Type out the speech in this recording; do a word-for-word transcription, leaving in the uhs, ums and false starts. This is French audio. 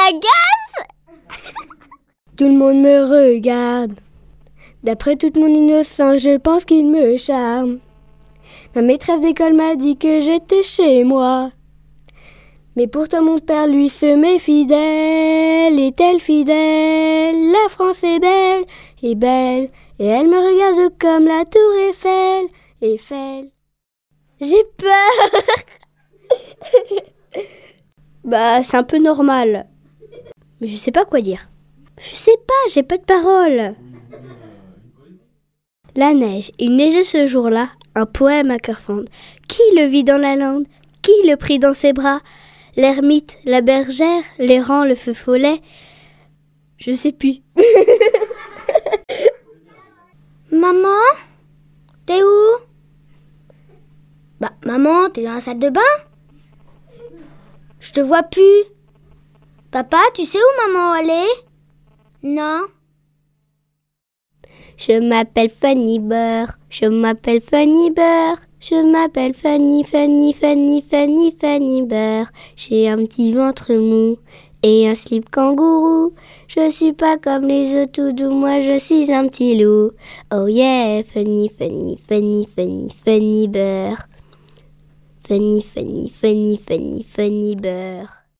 m'agace. Tout le monde me regarde. D'après toute mon innocence, je pense qu'il me charme. Ma maîtresse d'école m'a dit que j'étais chez moi. Mais pourtant mon père, lui, se met fidèle. Est-elle fidèle? La France est belle, est belle. Et elle me regarde comme la tour Eiffel. Eiffel. J'ai peur. Bah, c'est un peu normal. Mais je sais pas quoi dire. Je sais pas, j'ai pas de parole. La neige, il neigeait ce jour-là, un poème à cœur fendre. Qui le vit dans la lande? Qui le prit dans ses bras? L'ermite, la bergère, l'errant, le feu follet. Je sais plus. Maman? T'es où? Bah, maman, t'es dans la salle de bain? Je te vois plus. Papa, tu sais où maman elle est? Non. Je m'appelle Fanny Beurre, je m'appelle Fanny Beurre, je m'appelle Fanny, Fanny, Fanny, Fanny, Fanny Beurre. J'ai un petit ventre mou et un slip kangourou. Je suis pas comme les autres tout doux, moi je suis un petit loup. Oh yeah, Fanny, Fanny, Fanny, Fanny, Fanny Beurre. Fanny, Fanny, Fanny, Fanny, Fanny Beurre.